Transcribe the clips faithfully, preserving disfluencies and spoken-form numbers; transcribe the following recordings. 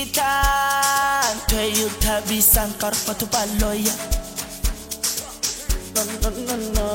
Fitan Toyota bisankar patu paloya. No no no no.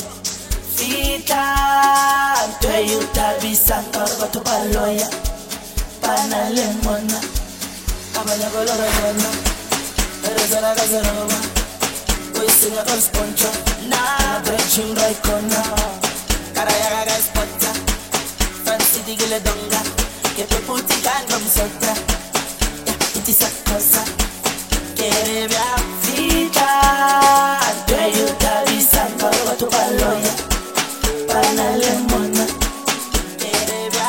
Fitan Toyota bisankar patu paloya. Panalemona Abanya colora mona. Erezana gazeroma. We sing a sponcho. Na breaching right corner. Karaya gaspota. Fancy digile donga. Que te puti kangam sotra. It is a cosa. Quiere via Fitan Toyota bisankar patu paloya. Panalemona. Quiere via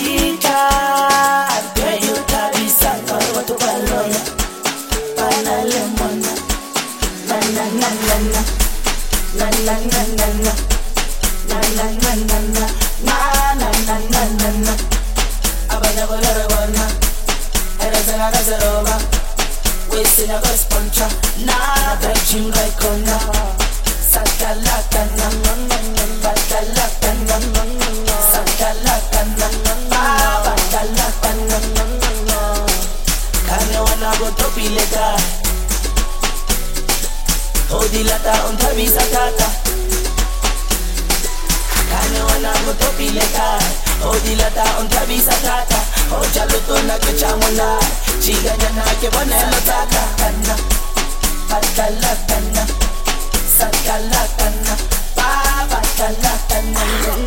Fitan Toyota bisankar patu paloya. Panalemona. Na na na na na. Na na na na na. Na na na na na. Na na na na na na. Abanya colora buona. Erezana gazeroma. We sing a sponcha. Na breaching right corner. Sakalaka na na na na. Sakalaka na na na na. Sakalaka na na na. Sakalaka na na na na. Kane wana go topileka. Odilata untabisa tata. Kane wana go topileka. Odilata untabisa tata. Ochaluto na kechamona. Chiganya na ke bonela tata. Kana Bakala kana Sakala kana Baba kala kana.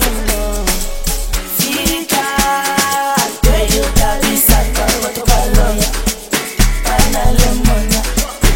Fitan Toyota bisankar patu paloya. Panalemona.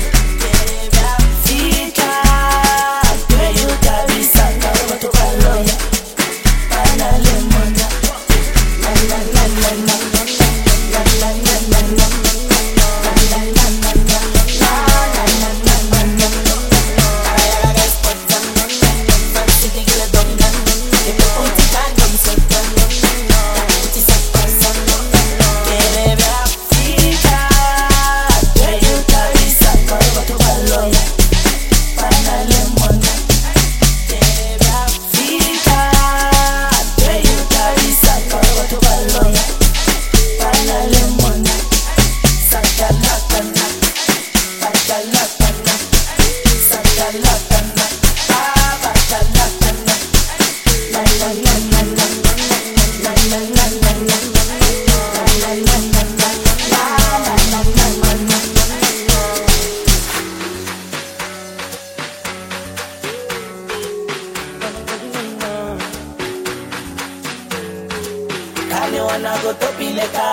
Fitan Toyota bisankar patu paloya. Panalemona. Na na na na na. Na na na na na. Na na na na na. Na na na na na. Karaya gaspota. Fancy digile donga. Que te puti kangam sotra. It is a cosa. Quiere via Fitan Toyota bisankar patu paloya. Panalemona. Quiere via Fitan Toyota bisankar patu paloya. Panalemona. Sakalakana. Sakalakana. Sakalakana. Babakalakana. Na na na na na. Na na na na na. Na na na na na. Na na na na na. Kane wana go topileka.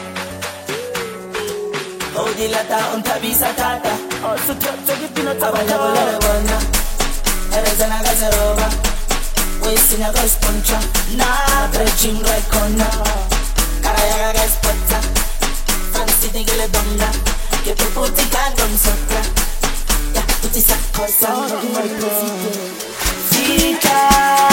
Odilata untabisa tata. Oh, so to give me no Abanya colora buona. Erezana gazeroma. We sing a sponcha. Na breaching right corner. Karaya gaspota. Fancy digile donga. Que te puti kangam sotra. Ya, it is a cosa. Fitan